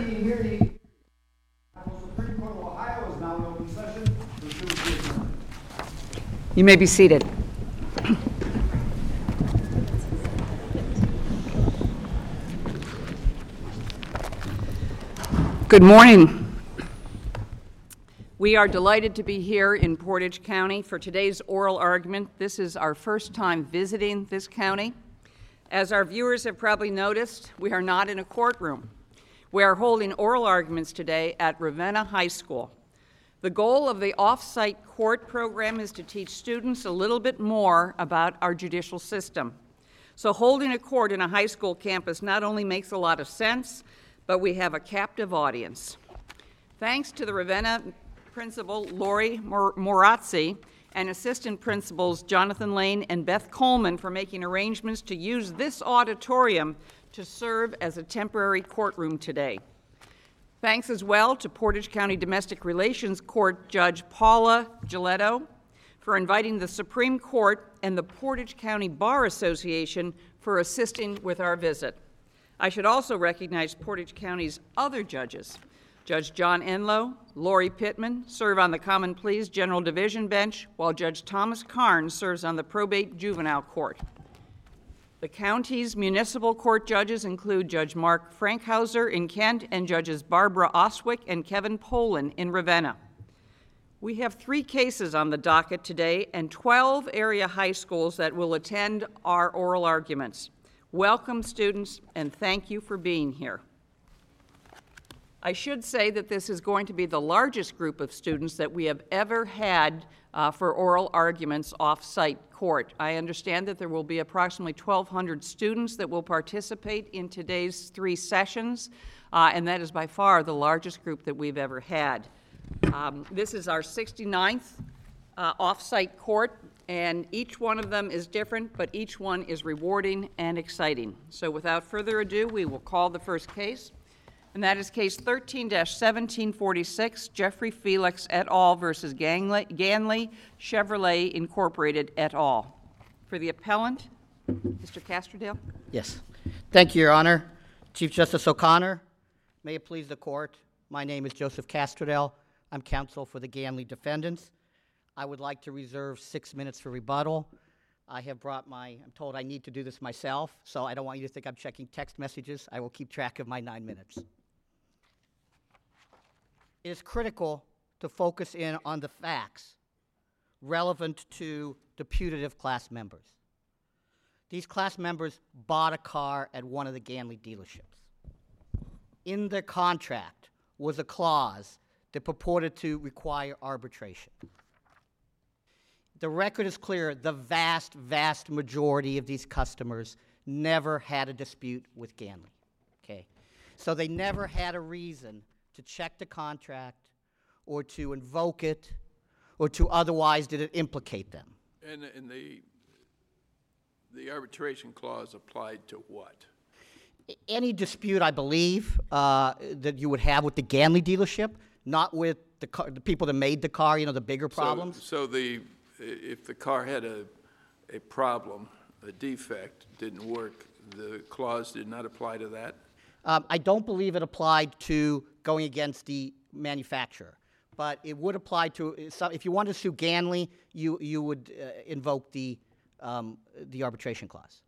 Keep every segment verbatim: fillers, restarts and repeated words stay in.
Hearing, hearing. The Supreme Court of Ohio is now in open session. You may be seated. Good morning. We are delighted to be here in Portage County for today's oral argument. This is our first time visiting this county. As our viewers have probably noticed, we are not in a courtroom. We are holding oral arguments today at Ravenna High School. The goal of the off-site court program is to teach students a little bit more about our judicial system. So holding a court in a high school campus not only makes a lot of sense, but we have a captive audience. Thanks to the Ravenna principal, Lori Mor- Morazzi, and assistant principals Jonathan Lane and Beth Coleman for making arrangements to use this auditorium to serve as a temporary courtroom today. Thanks as well to Portage County Domestic Relations Court Judge Paula Giletto for inviting the Supreme Court and the Portage County Bar Association for assisting with our visit. I should also recognize Portage County's other judges. Judge John Enlow, Lori Pittman serve on the Common Pleas General Division Bench, while Judge Thomas Carnes serves on the Probate Juvenile Court. The county's municipal court judges include Judge Mark Frankhauser in Kent and Judges Barbara Oswick and Kevin Poland in Ravenna. We have three cases on the docket today and twelve area high schools that will attend our oral arguments. Welcome, students, and thank you for being here. I should say that this is going to be the largest group of students that we have ever had uh, for oral arguments off-site court. I understand that there will be approximately twelve hundred students that will participate in today's three sessions, uh, and that is by far the largest group that we've ever had. Um, this is our sixty-ninth uh, off-site court, and each one of them is different, but each one is rewarding and exciting. So without further ado, we will call the first case. And that is case thirteen dash seventeen forty-six, Jeffrey Felix et al. Versus Ganley, Ganley Chevrolet Incorporated et al. For the appellant, Mister Castrodale. Yes. Thank you, Your Honor. Chief Justice O'Connor, may it please the court, my name is Joseph Castrodale. I'm counsel for the Ganley defendants. I would like to reserve six minutes for rebuttal. I have brought my, I'm told I need to do this myself, so I don't want you to think I'm checking text messages. I will keep track of my nine minutes. It is critical to focus in on the facts relevant to the putative class members. These class members bought a car at one of the Ganley dealerships. In their contract was a clause that purported to require arbitration. The record is clear, the vast, vast majority of these customers never had a dispute with Ganley, okay? So they never had a reason to check the contract or to invoke it or to otherwise did it implicate them. And, and the, the arbitration clause applied to what? Any dispute, I believe, uh, that you would have with the Ganley dealership, not with the, car, the people that made the car, you know, the bigger problems. So, so the, if the car had a, a problem, a defect, didn't work, the clause did not apply to that? Um, I don't believe it applied to going against the manufacturer, but it would apply to, if you wanted to sue Ganley, you, you would uh, invoke the, um, the arbitration clause.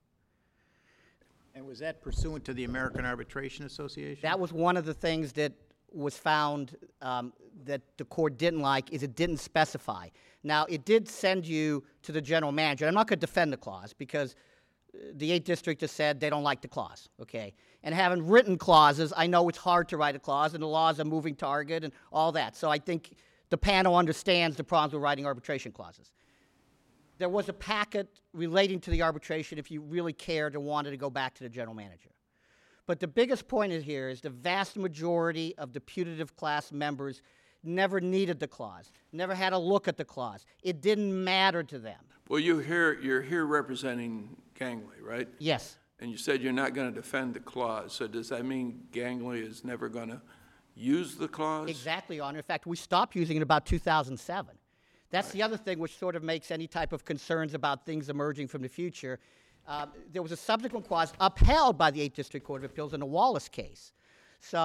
And was that pursuant to the American Arbitration Association? That was one of the things that was found um, that the court didn't like, is it didn't specify. Now, it did send you to the general manager. I'm not going to defend the clause because the eighth District has said they don't like the clause, okay? And having written clauses, I know it's hard to write a clause, and the law is a moving target and all that. So I think the panel understands the problems with writing arbitration clauses. There was a packet relating to the arbitration if you really cared and wanted to go back to the general manager. But the biggest point is here is the vast majority of the putative class members never needed the clause, never had a look at the clause. It didn't matter to them. Well, you here, you're here representing Ganley, right? Yes. And you said you're not going to defend the clause. So does that mean Ganley is never going to use the clause? Exactly, Your Honor. In fact, we stopped using it about two thousand seven. That's right. The other thing which sort of makes any type of concerns about things emerging from the future. Uh, there was a subsequent clause upheld by the eighth District Court of Appeals in the Wallace case. So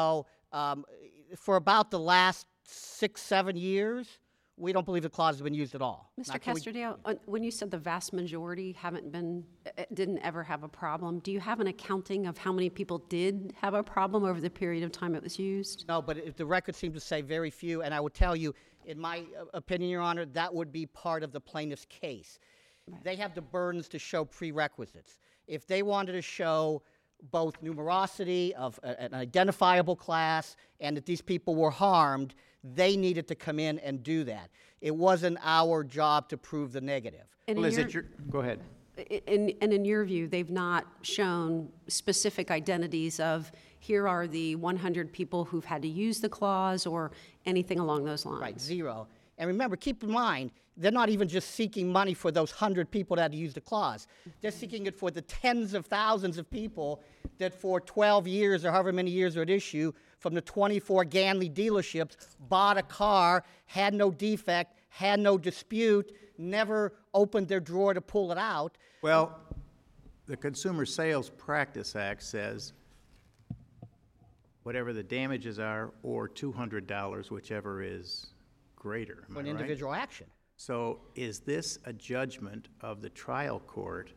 um, for about the last six, seven years, we don't believe the clause has been used at all. Mister Now, can we- Castrodale, uh, when you said the vast majority haven't been, uh, didn't ever have a problem, do you have an accounting of how many people did have a problem over the period of time it was used? No, but if the record seems to say very few, and I would tell you, in my uh, opinion, Your Honor, that would be part of the plaintiff's case. They have the burdens to show prerequisites. If they wanted to show both numerosity of a, an identifiable class and that these people were harmed, they needed to come in and do that. It wasn't our job to prove the negative. And Well, in is your- it your, go ahead. I- In, and in your view, they've not shown specific identities of, here are the one hundred people who've had to use the clause or anything along those lines? Right, zero. And remember, keep in mind, they're not even just seeking money for those hundred people that had to use the clause. They're seeking it for the tens of thousands of people that for twelve years or however many years are at issue from the twenty-four Ganley dealerships bought a car, had no defect, had no dispute, never opened their drawer to pull it out. Well, the Consumer Sales Practice Act says whatever the damages are, or two hundred dollars, whichever is greater. Am For I an right? individual action. So is this a judgment of the trial court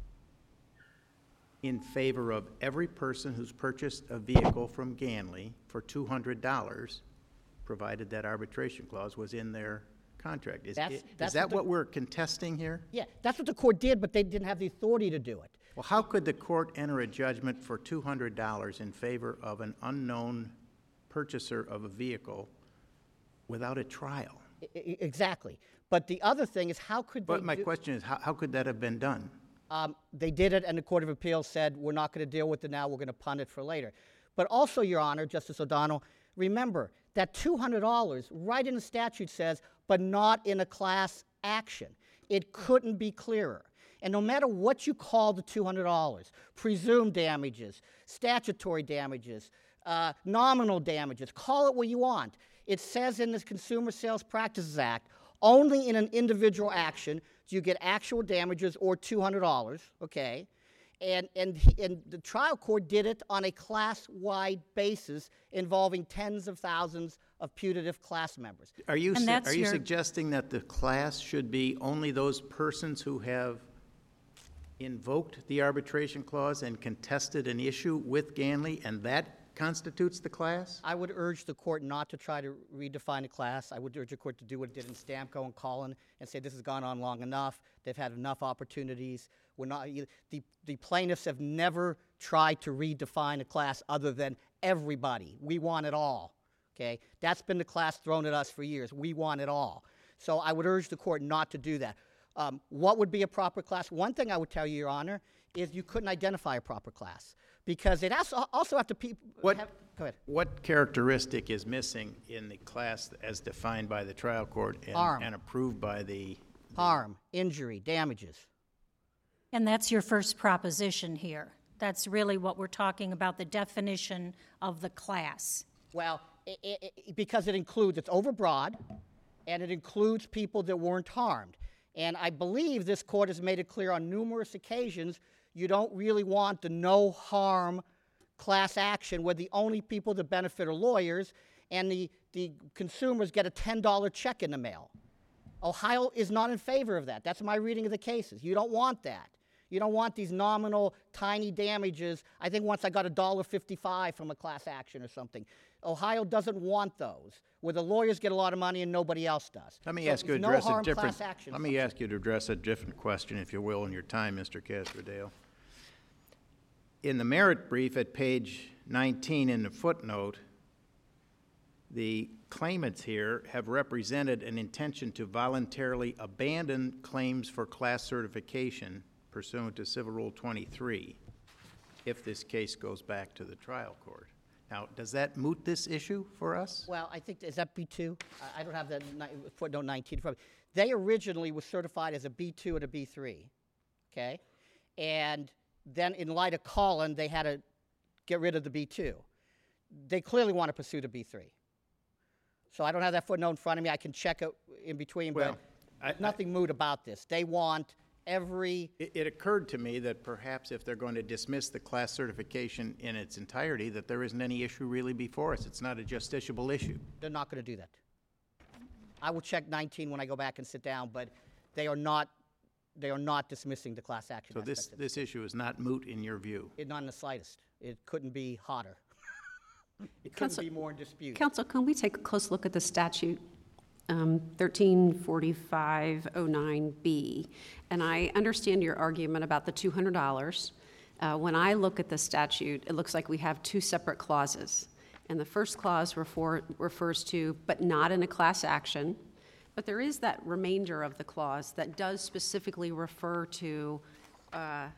in favor of every person who's purchased a vehicle from Ganley for two hundred dollars, provided that arbitration clause was in their contract? Is, That's- is that's that what the- what we're contesting here? Yeah, that's what the court did, but they didn't have the authority to do it. Well, how could the court enter a judgment for two hundred dollars in favor of an unknown purchaser of a vehicle without a trial? I- I- exactly. But the other thing is, how could they But my do- question is, how, how could that have been done? Um, they did it, and the Court of Appeals said, we're not going to deal with it now, we're going to punt it for later. But also, Your Honor, Justice O'Donnell, remember that two hundred dollars right in the statute says, but not in a class action. It couldn't be clearer. And no matter what you call the two hundred dollars, presumed damages, statutory damages, uh, nominal damages, call it what you want. It says in the Consumer Sales Practices Act, only in an individual action do you get actual damages or two hundred dollars, okay? And, and, he- and the trial court did it on a class-wide basis involving tens of thousands of putative class members. Are you, And su- that's are you your- suggesting that the class should be only those persons who have invoked the arbitration clause and contested an issue with Ganley, and that constitutes the class? I would urge the court not to try to redefine a class. I would urge the court to do what it did in Stamco and Collin and say this has gone on long enough. They've had enough opportunities. We're not, the, the plaintiffs have never tried to redefine a class other than everybody. We want it all, okay? That's been the class thrown at us for years. We want it all. So I would urge the court not to do that. Um, what would be a proper class? One thing I would tell you, Your Honor, is you couldn't identify a proper class because it has also have to people. What, Have, go ahead. what characteristic is missing in the class as defined by the trial court and, Harm. and approved by the? Harm, injury, damages. And that's your first proposition here. That's really what we're talking about, the definition of the class. Well, i i i because it includes, it's overbroad, and it includes people that weren't harmed. And I believe this court has made it clear on numerous occasions you don't really want the no harm class action where the only people that benefit are lawyers and the, the consumers get a ten dollar check in the mail. Ohio is not in favor of that. That's my reading of the cases. You don't want that. You don't want these nominal, tiny damages. I think once I got a dollar fifty-five from a class action or something. Ohio doesn't want those, where the lawyers get a lot of money and nobody else does. Let me So ask you to it's no address a harm different, class action. let me ask you to address a different question, if you will, in your time, Mister Castrodale. In the merit brief at page nineteen in the footnote, the claimants here have represented an intention to voluntarily abandon claims for class certification pursuant to Civil Rule twenty-three if this case goes back to the trial court. Now, does that moot this issue for us? Well, I think, is that B two? I, I don't have that ni- footnote nineteen in front of me. They originally were certified as a B two and a B three, okay? And then in light of Collin, they had to get rid of the B two. They clearly want to pursue the B three. So I don't have that footnote in front of me. I can check it in between, Well, but I- there's nothing moot about this. They want every, It, it occurred to me that perhaps if they're going to dismiss the class certification in its entirety, that there isn't any issue really before us. It's not a justiciable issue. they're not going to do that. I will check nineteen when I go back and sit down, but they are not, they are not dismissing the class action So this, aspect of it. this issue is not moot in your view. It- Not in the slightest. It couldn't be hotter. It couldn't Counsel- be more in dispute. Counsel, can we take a close look at the statute, um, thirteen forty-five oh nine B? And I understand your argument about the two hundred dollars. Uh, When I look at the statute, it looks like we have two separate clauses. And the first clause refer, refers to, but not in a class action. But there is that remainder of the clause that does specifically refer to uh,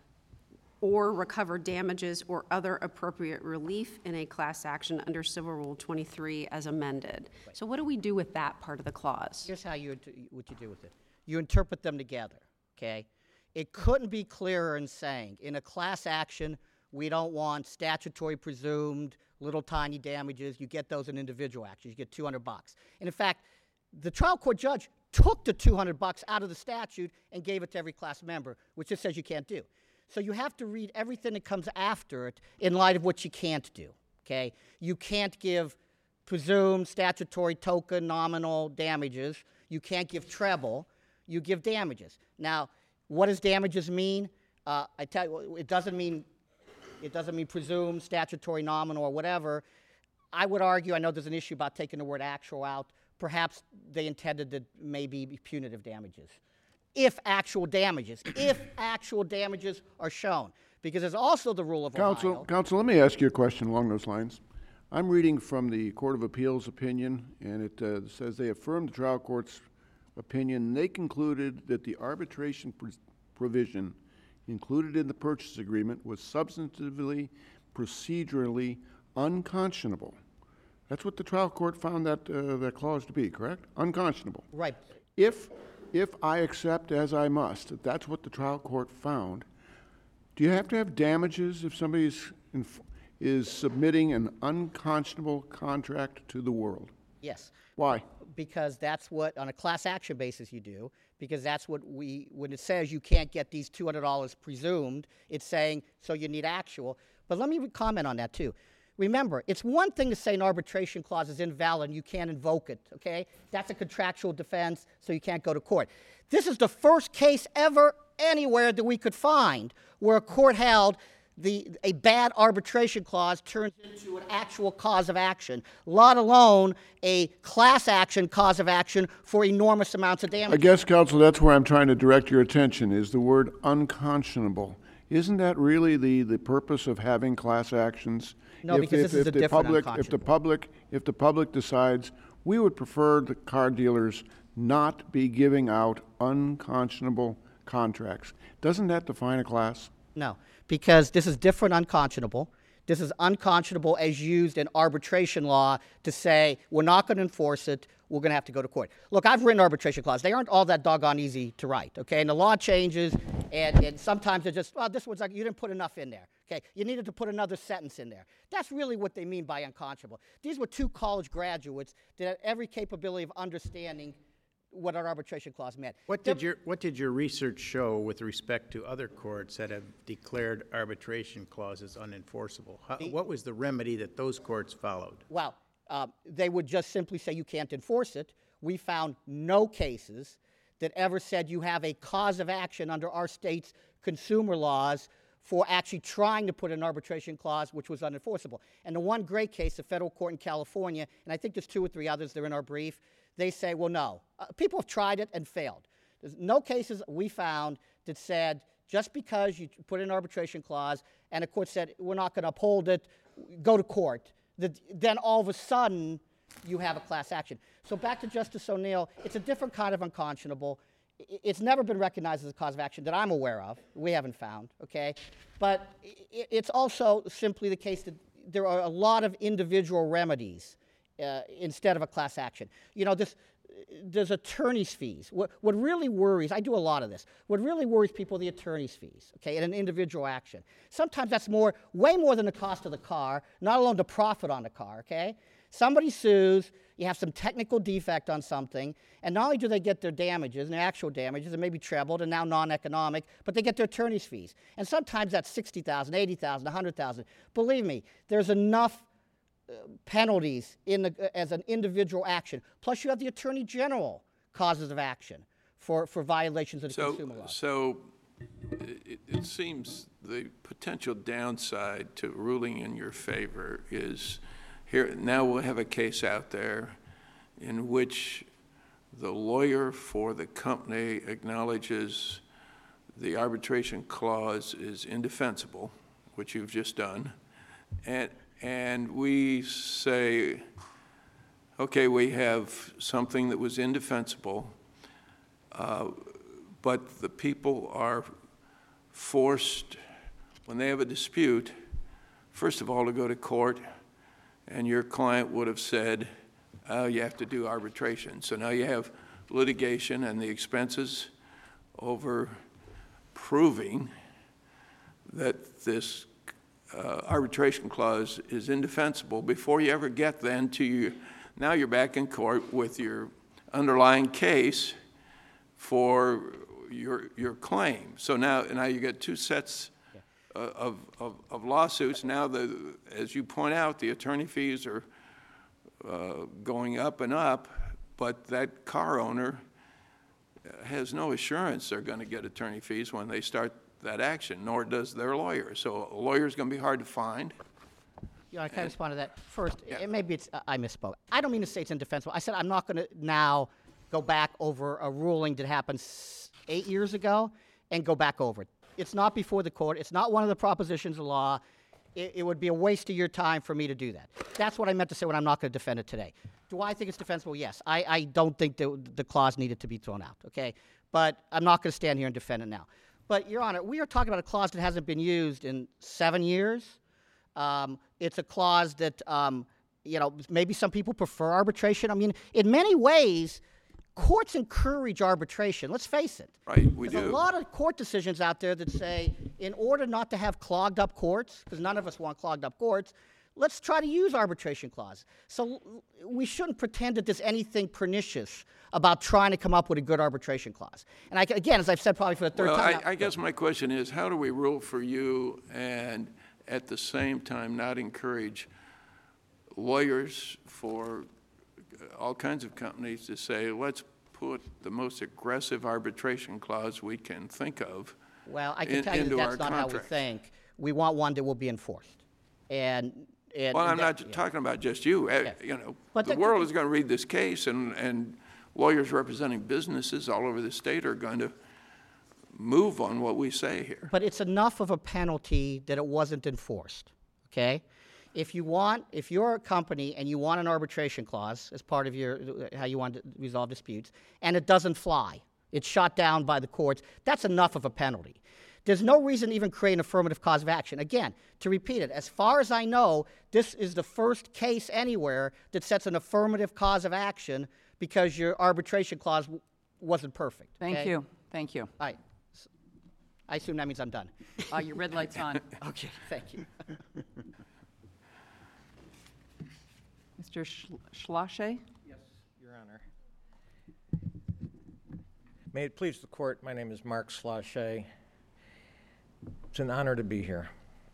or recover damages or other appropriate relief in a class action under Civil Rule twenty-three as amended. So what do we do with that part of the clause? Here's how you, int- what you do with it. You interpret them together, okay? It couldn't be clearer in saying, in a class action, we don't want statutory presumed little tiny damages. You get those in individual actions. You get two hundred bucks. And in fact, the trial court judge took the two hundred bucks out of the statute and gave it to every class member, which just says you can't do. So you have to read everything that comes after it in light of what you can't do, okay? You can't give presumed statutory token nominal damages. You can't give treble. You give damages. Now, what does damages mean? Uh, I tell you, it doesn't mean it doesn't mean presumed statutory nominal or whatever. I would argue, I know there's an issue about taking the word actual out. Perhaps they intended to maybe be punitive damages. If actual damages, if actual damages are shown. Because there's also the rule of Counsel, Ohio. Counsel, let me ask you a question along those lines. I'm reading from the Court of Appeals opinion, and it uh, says they affirmed the trial court's opinion. They concluded that the arbitration pr- provision included in the purchase agreement was substantively, procedurally unconscionable. That's what the trial court found that, uh, that clause to be, correct? Unconscionable. Right. If, if I accept as I must, that that's what the trial court found, do you have to have damages if somebody is, inf- is submitting an unconscionable contract to the world? Yes. Why? Because that's what, on a class action basis, you do. Because that's what we, when it says you can't get these two hundred dollars presumed, it's saying, so you need actual. But let me comment on that, too. Remember, it's one thing to say an arbitration clause is invalid and you can't invoke it, okay? That's a contractual defense, so you can't go to court. This is the first case ever anywhere that we could find where a court held the, a bad arbitration clause turns into an actual cause of action, let alone a class action cause of action for enormous amounts of damage. I guess, counsel, that's where I'm trying to direct your attention, is the word unconscionable. Isn't that really the, the purpose of having class actions? No, If- because if- this is if a the different public- If the unconscionable. public, if the public decides, we would prefer the car dealers not be giving out unconscionable contracts, doesn't that define a class? No, because this is different unconscionable. This is unconscionable as used in arbitration law to say, we're not going to enforce it, we're going to have to go to court. Look, I've written arbitration clauses. They aren't all that doggone easy to write, okay? And the law changes, and, and sometimes they're just, well, this one's like, you didn't put enough in there, okay? You needed to put another sentence in there. That's really what they mean by unconscionable. These were two college graduates that had every capability of understanding what an arbitration clause meant. What did your, what did your research show with respect to other courts that have declared arbitration clauses unenforceable? How, what was the remedy that those courts followed? Well, uh, they would just simply say you can't enforce it. We found no cases that ever said you have a cause of action under our state's consumer laws for actually trying to put an arbitration clause which was unenforceable. And the one great case, the federal court in California, and I think there's two or three others, they're in our brief, they say, well, no. Uh, people have tried it and failed. There's no cases we found that said just because you put an arbitration clause and the court said we're not going to uphold it, go to court, that then all of a sudden you have a class action. So back to Justice O'Neill, it's a different kind of unconscionable. I- It's never been recognized as a cause of action that I'm aware of. We haven't found, okay? But i- it's also simply the case that there are a lot of individual remedies uh, instead of a class action. You know, this, there's attorney's fees. What, what really worries, I do a lot of this, what really worries people are the attorney's fees, okay, in an individual action. Sometimes that's more, way more than the cost of the car, not alone the profit on the car, okay? Somebody sues, you have some technical defect on something, and not only do they get their damages, and their actual damages, and maybe trebled, and now non-economic, but they get their attorney's fees. And sometimes that's sixty thousand dollars, eighty thousand dollars, one hundred thousand dollars. Believe me, there's enough uh, penalties in the, uh, as an individual action. Plus, you have the Attorney General causes of action for, for violations of the So, consumer law. so it, it seems the potential downside to ruling in your favor is here, now we'll have a case out there in which the lawyer for the company acknowledges the arbitration clause is indefensible, which you've just done, and, and we say, okay, we have something that was indefensible, uh, but the people are forced, when they have a dispute, first of all, to go to court, and your client would have said, oh, you have to do arbitration. So now you have litigation and the expenses over proving that this uh, arbitration clause is indefensible before you ever get then to you. Now you're back in court with your underlying case for your your claim. So now now you get two sets uh, of, of of lawsuits. Now the as you point out, the attorney fees are uh, going up and up, but that car owner has no assurance they're going to get attorney fees when they start that action, nor does their lawyer. So a lawyer's going to be hard to find. Yeah, I can respond to that. First, Yeah. it, maybe it's, uh, I misspoke. I don't mean to say it's indefensible. I said I'm not going to now go back over a ruling that happened s- eight years ago and go back over it. It's not before the court. It's not one of the propositions of law. It, it would be a waste of your time for me to do that. That's what I meant to say when I'm not going to defend it today. Do I think it's defensible? Yes. I, I don't think the, the clause needed to be thrown out, okay? But I'm not going to stand here and defend it now. But, Your Honor, we are talking about a clause that hasn't been used in seven years. Um, it's a clause that, um, you know, maybe some people prefer arbitration. I mean, in many ways, courts encourage arbitration. Let's face it. Right, we There's do. a lot of court decisions out there that say, in order not to have clogged up courts, because none of us want clogged up courts, let's try to use arbitration clause. So we shouldn't pretend that there's anything pernicious about trying to come up with a good arbitration clause. And I, again, as I've said probably for the third Well, time I, now- I guess my question is, how do we rule for you and at the same time not encourage lawyers for all kinds of companies to say, let's put the most aggressive arbitration clause we can think of Well, I can in- tell you that into that's our not how we contracts? think. We want one that will be enforced. And, and Well, I'm that- not yeah. talking about just you. Eh, Yeah. You know, But the the- world is going to read this case, and, and lawyers representing businesses all over the state are going to move on what we say here. But it's enough of a penalty that it wasn't enforced, okay? If you want, if you're a company and you want an arbitration clause as part of your, how you want to resolve disputes, and it doesn't fly, it's shot down by the courts, that's enough of a penalty. There's no reason to even create an affirmative cause of action. Again, to repeat it, as far as I know, this is the first case anywhere that sets an affirmative cause of action because your arbitration clause w- wasn't perfect. Thank okay? you, thank you. All right. S- I assume that means I'm done. Uh, Your red light's on. Okay, thank you. Mister Schl- Schlosser? Yes, Your Honor. May it please the court, my name is Mark Slachet. It's an honor to be here.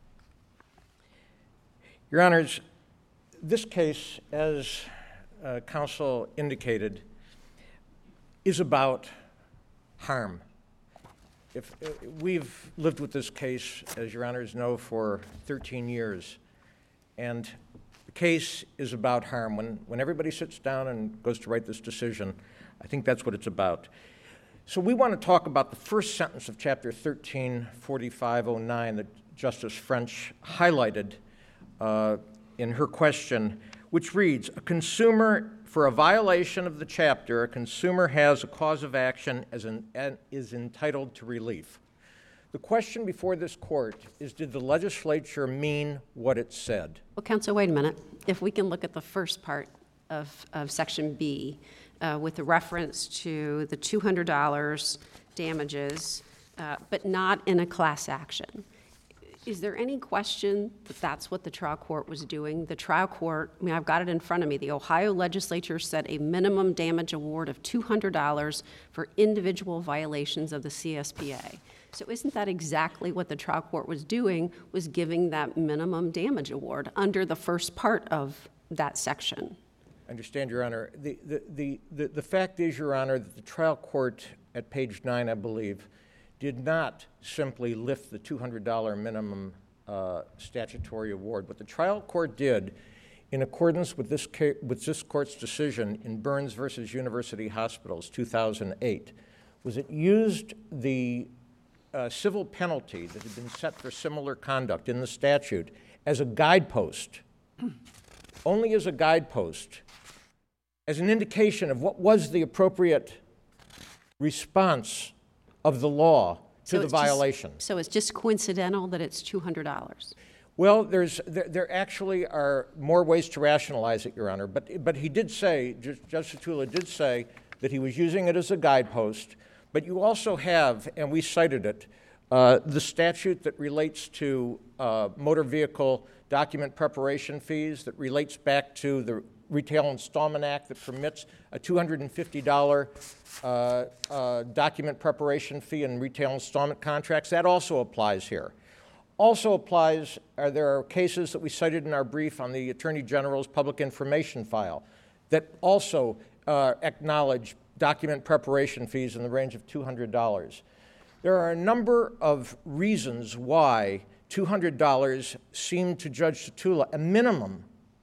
Your Honors, this case, as uh, counsel indicated, is about harm. If uh, we've lived with this case, as Your Honors know, for thirteen years, and the case is about harm. When, when everybody sits down and goes to write this decision, I think that's what it's about. So we want to talk about the first sentence of Chapter thirteen forty-five oh nine that Justice French highlighted uh, in her question, which reads, a consumer, for a violation of the chapter, a consumer has a cause of action as an, and is entitled to relief. The question before this court is, did the legislature mean what it said? Well, counsel, wait a minute. If we can look at the first part of, of Section B uh, with the reference to the two hundred dollars damages, uh, but not in a class action. Is there any question that that's what the trial court was doing? The trial court, I mean, I've got it in front of me. The Ohio legislature set a minimum damage award of two hundred dollars for individual violations of the C S P A. So isn't that exactly what the trial court was doing, was giving that minimum damage award under the first part of that section? I understand, Your Honor. The, the, the, the, the fact is, Your Honor, that the trial court at page nine, I believe, did not simply lift the two hundred dollars minimum uh, statutory award. What the trial court did, in accordance with this, ca- with this court's decision in Burns versus University Hospitals, two thousand eight, was it used the uh, civil penalty that had been set for similar conduct in the statute as a guidepost, only as a guidepost, as an indication of what was the appropriate response of the law to So the it's just- violation. So it's just coincidental that it's two hundred dollars? Well, there's, there, there actually are more ways to rationalize it, Your Honor, but, but he did say, Judge Satula did say that he was using it as a guidepost, but you also have, and we cited it, uh, the statute that relates to uh, motor vehicle document preparation fees, that relates back to the Retail Installment Act that permits a two hundred fifty dollars uh, uh, document preparation fee in retail installment contracts. That also applies here. Also applies, are there are cases that we cited in our brief on the Attorney General's public information file that also uh, acknowledge document preparation fees in the range of two hundred dollars. There are a number of reasons why two hundred dollars seemed to Judge Satula a minimum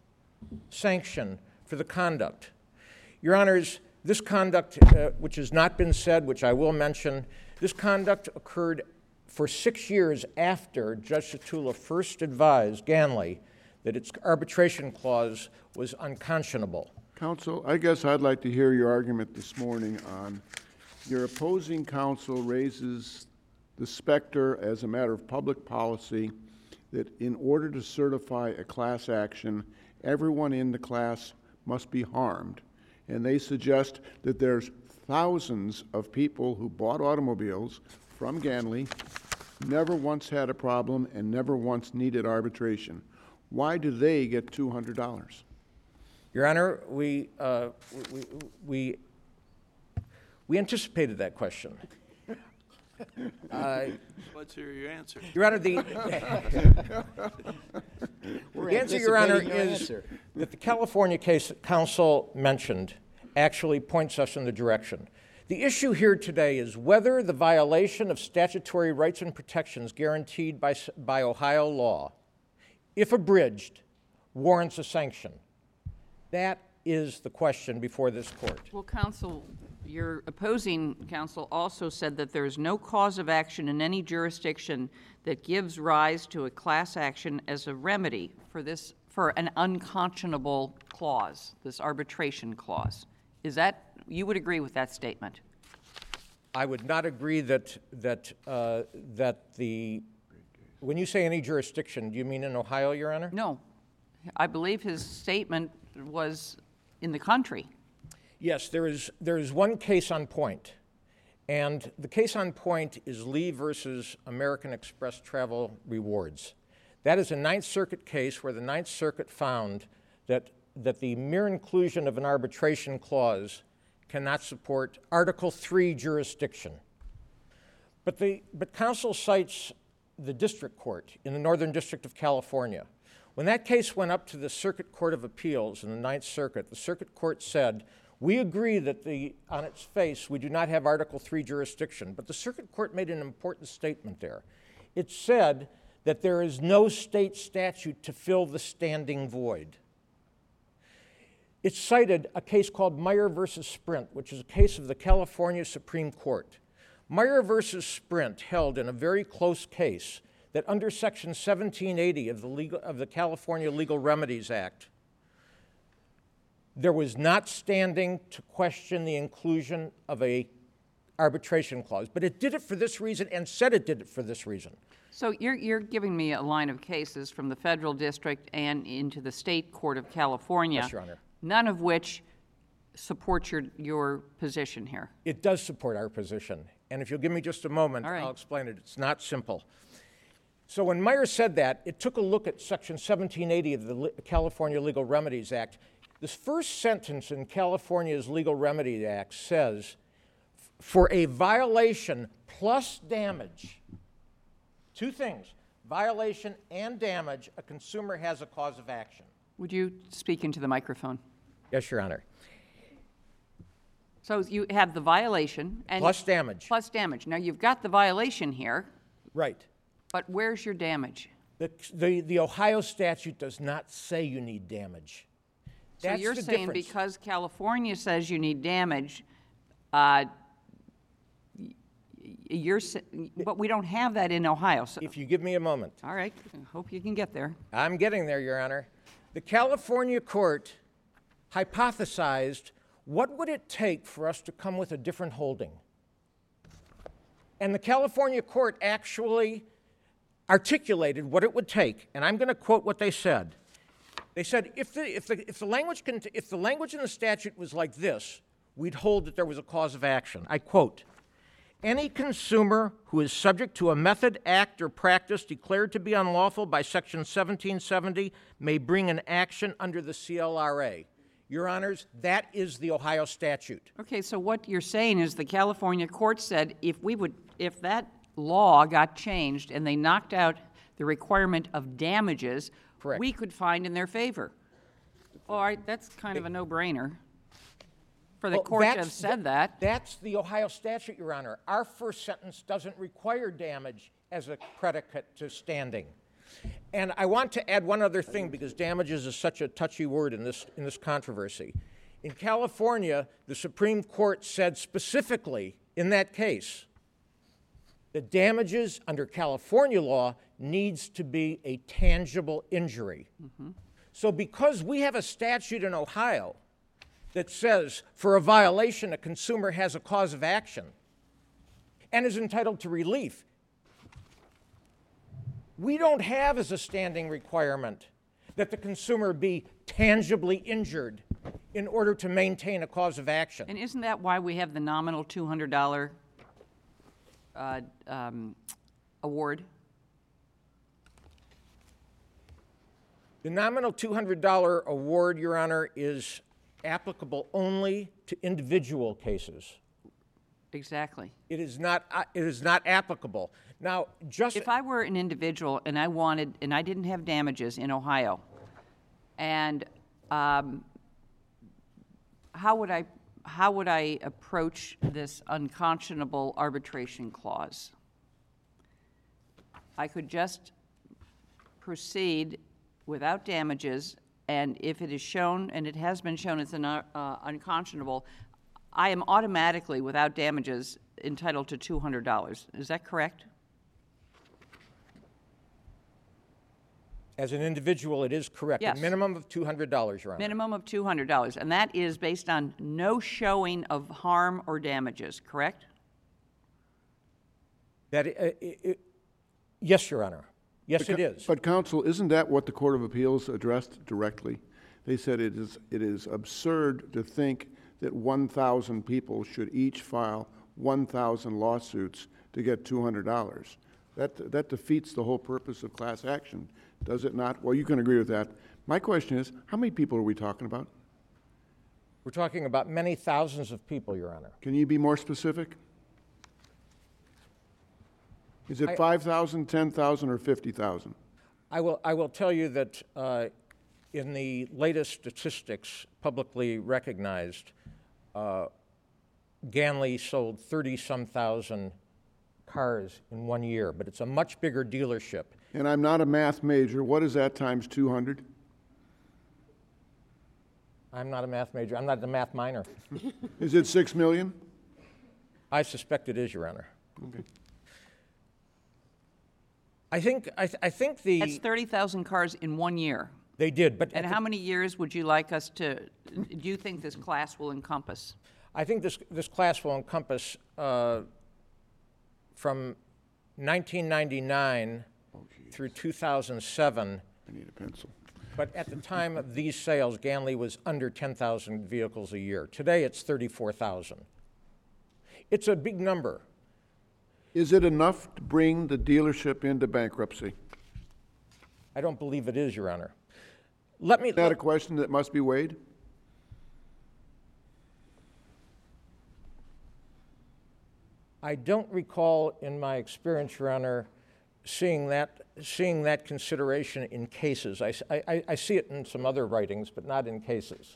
sanction for the conduct. Your Honors, this conduct, uh, which has not been said, which I will mention, this conduct occurred for six years after Judge Satula first advised Ganley that its arbitration clause was unconscionable. Counsel, I guess I'd like to hear your argument this morning on your opposing counsel raises the specter as a matter of public policy that in order to certify a class action, everyone in the class must be harmed. And they suggest that there's thousands of people who bought automobiles from Ganley, never once had a problem, and never once needed arbitration. Why do they get two hundred dollars? Your Honor, we, uh, we, we, we anticipated that question. Uh, Let's hear your answer. Your Honor, the, the answer, Your Honor, anticipating your is answer. that the California case that counsel mentioned actually points us in the direction. The issue here today is whether the violation of statutory rights and protections guaranteed by, by Ohio law, if abridged, warrants a sanction. That is the question before this court. Well, counsel, your opposing counsel also said that there is no cause of action in any jurisdiction that gives rise to a class action as a remedy for this, for an unconscionable clause, this arbitration clause. Is that, you would agree with that statement? I would not agree that, that, uh, that the, when you say any jurisdiction, do you mean in Ohio, Your Honor? No. I believe his statement was in the country. Yes, there is, there is one case on point, and the case on point is Lee versus American Express Travel Rewards. That is a Ninth Circuit case where the Ninth Circuit found that, that the mere inclusion of an arbitration clause cannot support Article three jurisdiction. But, the, but counsel cites the district court in the Northern District of California. When that case went up to the Circuit Court of Appeals in the Ninth Circuit, the Circuit Court said, we agree that the, on its face we do not have Article three jurisdiction, but the Circuit Court made an important statement there. It said that there is no state statute to fill the standing void. It cited a case called Meyer versus Sprint, which is a case of the California Supreme Court. Meyer versus Sprint held in a very close case that under Section seventeen eighty of the, legal, of the California Legal Remedies Act, there was not standing to question the inclusion of a arbitration clause. But it did it for this reason and said it did it for this reason. So you're, you're giving me a line of cases from the federal district and into the state court of California. Yes, Your Honor. None of which support your, your position here. It does support our position. And if you'll give me just a moment, All right. I'll explain it. It's not simple. So when Meyer said that, it took a look at Section seventeen eighty of the Le- California Legal Remedies Act. This first sentence in California's Legal Remedies Act says, for a violation plus damage, two things, violation and damage, a consumer has a cause of action. Would you speak into the microphone? Yes, Your Honor. So you have the violation and... Plus damage. Plus damage. Now, you've got the violation here, Right. but where's your damage? The, the, the Ohio statute does not say you need damage. So That's you're the saying difference. because California says you need damage, uh, y- you're, sa- but we don't have that in Ohio, so... If you give me a moment. All right, I hope you can get there. I'm getting there, Your Honor. The California court hypothesized, what would it take for us to come with a different holding? And the California court actually articulated what it would take, and I'm going to quote what they said. They said, if the, if the, if the language cont- if the language in the statute was like this, we'd hold that there was a cause of action. I quote, any consumer who is subject to a method, act, or practice declared to be unlawful by Section seventeen seventy may bring an action under the C L R A. Your Honors, that is the Ohio statute. Okay, so what you're saying is the California court said if we would, if that law got changed and they knocked out the requirement of damages, Correct. we could find in their favor. All right, that's kind of a no-brainer for the Well, court to have that's- said that. That's the Ohio statute, Your Honor. Our first sentence doesn't require damage as a predicate to standing. And I want to add one other thing because damages is such a touchy word in this, in this controversy. In California, the Supreme Court said specifically in that case that damages under California law needs to be a tangible injury. Mm-hmm. So because we have a statute in Ohio that says for a violation a consumer has a cause of action and is entitled to relief, we don't have as a standing requirement that the consumer be tangibly injured in order to maintain a cause of action. And isn't that why we have the nominal two hundred dollars uh, um, award? The nominal two hundred dollars award, Your Honor, is applicable only to individual cases. Exactly. It is not, uh, it is not applicable. Now, just... If I were an individual and I wanted, and I didn't have damages in Ohio, and um, how would I, how would I approach this unconscionable arbitration clause? I could just proceed without damages, and if it is shown, and it has been shown it's an, uh, unconscionable, I am automatically, without damages, entitled to two hundred dollars. Is that correct? As an individual, it is correct. Yes. A minimum of two hundred dollars, Your Honor. Minimum of two hundred dollars, and that is based on no showing of harm or damages, correct? That, uh, it, it, yes, Your Honor. Yes, it is. But counsel, isn't that what the Court of Appeals addressed directly? They said it is, it is absurd to think that one thousand people should each file one thousand lawsuits to get two hundred dollars. That, that defeats the whole purpose of class action, does it not? Well, you can agree with that. My question is, how many people are we talking about? We're talking about many thousands of people, Your Honor. Can you be more specific? Is it I- five thousand, ten thousand, or fifty thousand? I will, I will tell you that uh, in the latest statistics publicly recognized, uh, Ganley sold thirty-some thousand cars in one year, but it's a much bigger dealership. And I'm not a math major. What is that times two hundred? I'm not a math major. I'm not a math minor. Is it six million? I suspect it is, Your Honor. Okay. I think, I, th- I think the... That's thirty thousand cars in one year. They did, but... And at how the- many years would you like us to, do you think this class will encompass? I think this, this class will encompass uh, from nineteen ninety-nine through two thousand seven. I need a pencil. But at the time of these sales, Ganley was under ten thousand vehicles a year. Today, it's thirty-four thousand. It's a big number. Is it enough to bring the dealership into bankruptcy? I don't believe it is, Your Honor. Let me. Is that a question that must be weighed? I don't recall in my experience, Your Honor, seeing that, seeing that consideration in cases. I, I, I see it in some other writings, but not in cases.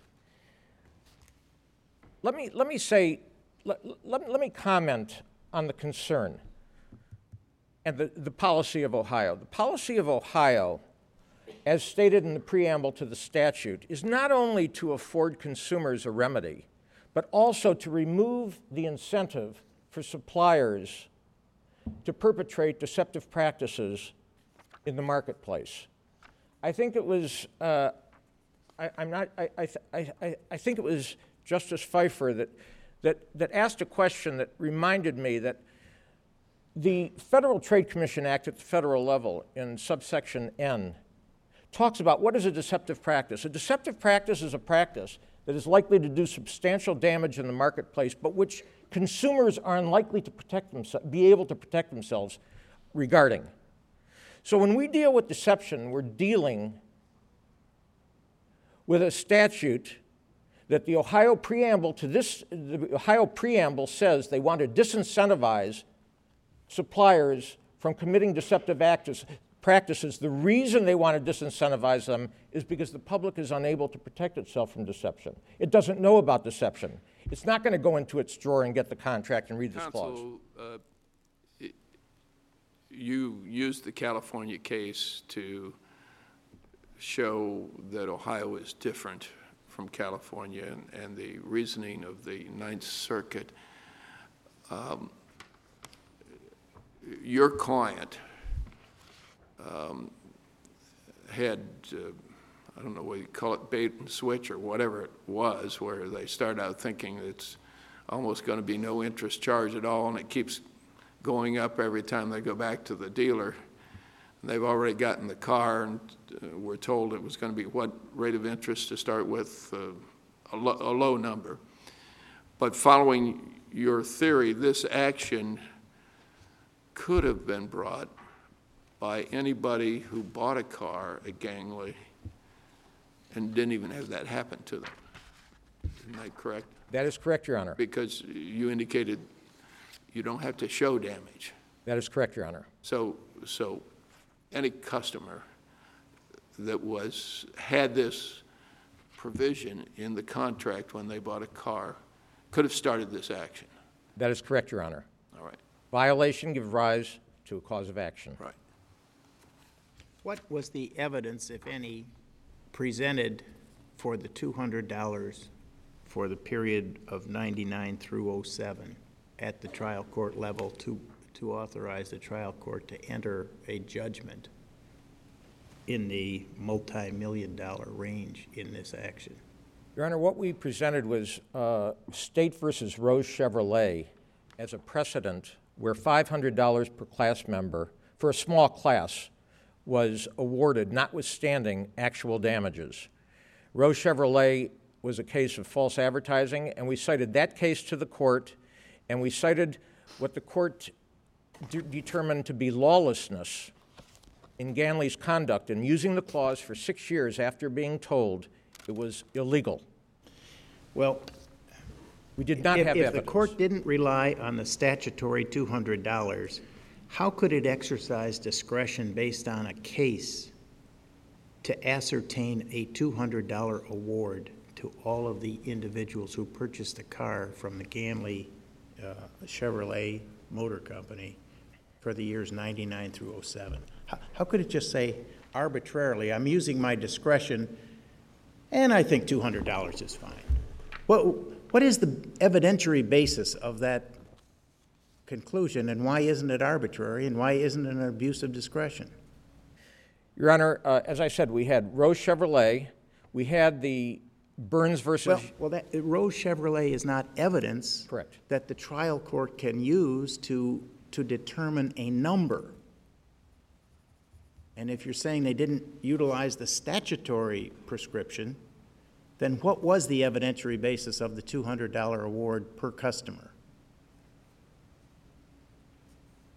Let me, let me say, let, let, let me comment on the concern and the, the policy of Ohio. The policy of Ohio, as stated in the preamble to the statute, is not only to afford consumers a remedy, but also to remove the incentive for suppliers to perpetrate deceptive practices in the marketplace. I think it was, uh, I, I'm not, I, I, I, I think it was Justice Pfeiffer that, that, that asked a question that reminded me that the Federal Trade Commission Act at the federal level in subsection N talks about what is a deceptive practice. A deceptive practice is a practice that is likely to do substantial damage in the marketplace, but which consumers are unlikely to protect themselves, be able to protect themselves regarding. So when we deal with deception, we're dealing with a statute that the Ohio preamble to this, the Ohio preamble says they want to disincentivize suppliers from committing deceptive acts, practices. The reason they want to disincentivize them is because the public is unable to protect itself from deception. It doesn't know about deception. It's not going to go into its drawer and get the contract and read this clause. Counsel, uh, it, you used the California case to show that Ohio is different from California and, and the reasoning of the Ninth Circuit. Um, your client um, had, uh, I don't know what you call it, bait and switch or whatever it was, where they start out thinking it's almost going to be no interest charge at all, and it keeps going up every time they go back to the dealer. And they've already gotten the car, and uh, we're told it was going to be what rate of interest to start with, uh, a, lo a low number. But following your theory, this action could have been brought by anybody who bought a car at Gangley and didn't even have that happen to them. Isn't that correct? That is correct, Your Honor. Because you indicated you don't have to show damage. That is correct, Your Honor. So, so any customer that was, had this provision in the contract when they bought a car could have started this action. That is correct, Your Honor. All right. Violation gives rise to a cause of action. Right. What was the evidence, if any, presented for the two hundred dollars for the period of ninety-nine through oh seven at the trial court level to, to authorize the trial court to enter a judgment in the multi-million dollar range in this action? Your Honor, what we presented was uh, State versus Rose Chevrolet as a precedent where five hundred dollars per class member for a small class was awarded, notwithstanding actual damages. Rose Chevrolet was a case of false advertising, and we cited that case to the court, and we cited what the court de determined to be lawlessness in Ganley's conduct in using the clause for six years after being told it was illegal. Well, we did not if, have if evidence. the court didn't rely on the statutory two hundred dollars, how could it exercise discretion based on a case to ascertain a two hundred dollar award to all of the individuals who purchased a car from the Ganley uh, Chevrolet Motor Company for the years ninety-nine through oh seven? How, how could it just say arbitrarily, I'm using my discretion, and I think two hundred dollars is fine? What, what is the evidentiary basis of that conclusion, and why isn't it arbitrary, and why isn't it an abuse of discretion? Your Honor, uh, as I said, we had Rose Chevrolet, we had the Burns versus... Well, well that, Rose Chevrolet is not evidence Correct. that the trial court can use to, to determine a number. And if you're saying they didn't utilize the statutory prescription, then what was the evidentiary basis of the two hundred dollar award per customer?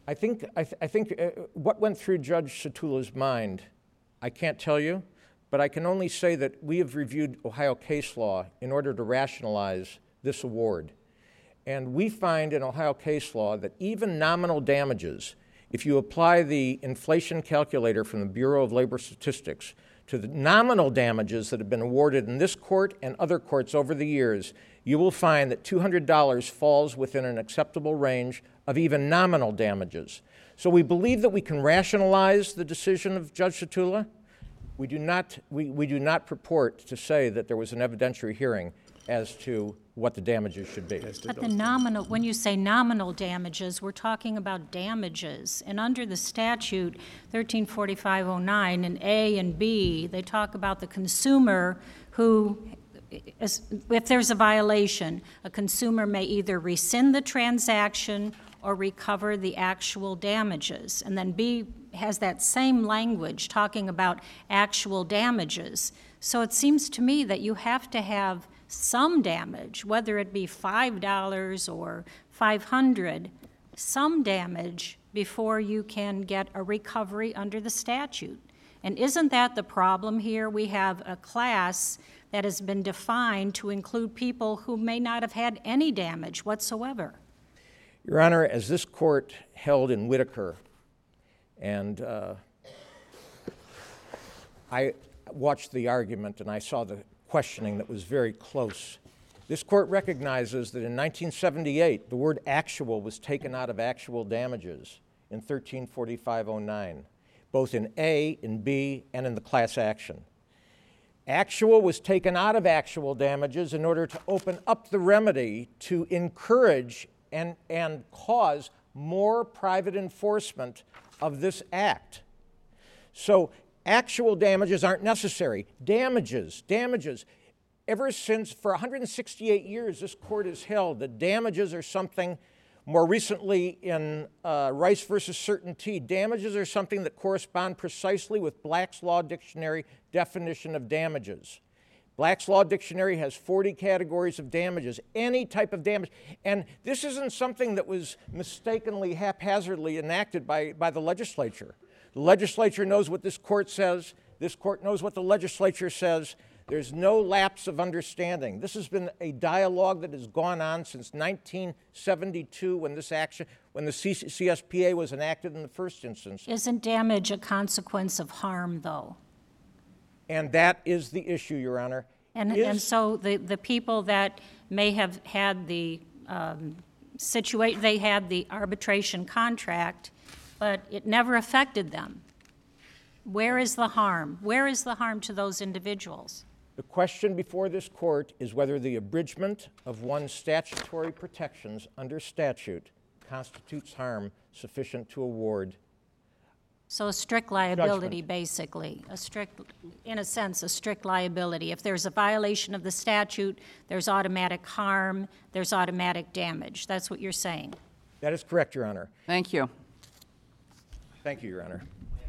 I think, I, th- I think uh, what went through Judge Satula's mind, I can't tell you, but I can only say that we have reviewed Ohio case law in order to rationalize this award. And we find in Ohio case law that even nominal damages, if you apply the inflation calculator from the Bureau of Labor Statistics to the nominal damages that have been awarded in this court and other courts over the years, you will find that two hundred dollars falls within an acceptable range of even nominal damages. So we believe that we can rationalize the decision of Judge Satula. We do not, we, we do not purport to say that there was an evidentiary hearing as to what the damages should be. But the nominal, when you say nominal damages, we're talking about damages. And under the statute thirteen forty-five oh nine in A and B, they talk about the consumer who, if there's a violation, a consumer may either rescind the transaction or recover the actual damages. And then B has that same language talking about actual damages. So it seems to me that you have to have some damage, whether it be five dollars or five hundred dollars, some damage before you can get a recovery under the statute. And isn't that the problem here? We have a class that has been defined to include people who may not have had any damage whatsoever. Your Honor, as this court held in Whitaker, and uh, I watched the argument and I saw the questioning that was very close. This court recognizes that in nineteen seventy-eight, the word actual was taken out of actual damages in thirteen forty-five oh nine, both in A, in B, and in the class action. Actual was taken out of actual damages in order to open up the remedy to encourage and, and cause more private enforcement of this act. So actual damages aren't necessary. Damages, damages. Ever since, for one hundred sixty-eight years, this court has held that damages are something, more recently in uh, Rice versus Certainty, damages are something that correspond precisely with Black's Law Dictionary definition of damages. Black's Law Dictionary has forty categories of damages, any type of damage. And this isn't something that was mistakenly, haphazardly enacted by, by the legislature. The legislature knows what this court says. This court knows what the legislature says. There's no lapse of understanding. This has been a dialogue that has gone on since nineteen seventy-two when this action, when the C S P A was enacted in the first instance. Isn't damage a consequence of harm, though? And that is the issue, Your Honor. And, Is- and so the, the people that may have had the um, situation, they had the arbitration contract, but it never affected them. Where is the harm? Where is the harm to those individuals? The question before this court is whether the abridgment of one's statutory protections under statute constitutes harm sufficient to award. So a strict liability, Judgment. basically, a strict, in a sense, a strict liability. If there's a violation of the statute, there's automatic harm, there's automatic damage. That's what you're saying. That is correct, Your Honor. Thank you. Thank you, Your Honor.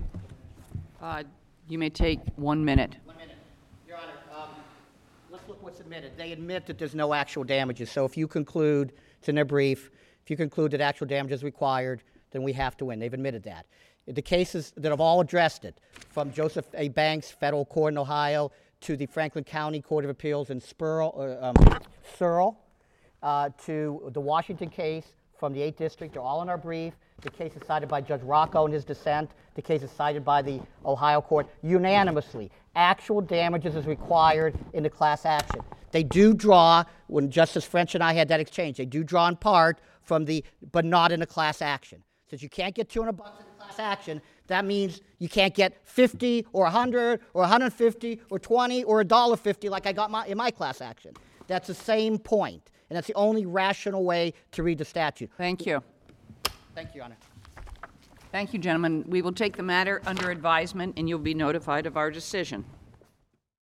Uh, You may take one minute. One minute. Your Honor, um, let's look what's admitted. They admit that there's no actual damages. So if you conclude, it's in their brief, if you conclude that actual damage is required, then we have to win. They've admitted that. The cases that have all addressed it, from Joseph A. Banks, federal court in Ohio, to the Franklin County Court of Appeals in Spurl, uh, um, Searle, uh, to the Washington case from the eighth District, they're all in our brief. The case is cited by Judge Rocco in his dissent. The case is cited by the Ohio court unanimously. Actual damages is required in the class action. They do draw, when Justice French and I had that exchange, they do draw in part from the, but not in a class action. Since you can't get two hundred bucks in a class action, that means you can't get fifty or one hundred or one hundred fifty or twenty or one dollar fifty like I got my, in my class action. That's the same point, and that's the only rational way to read the statute. Thank you. Thank you, Your Honor. Thank you, gentlemen. We will take the matter under advisement, and you'll be notified of our decision.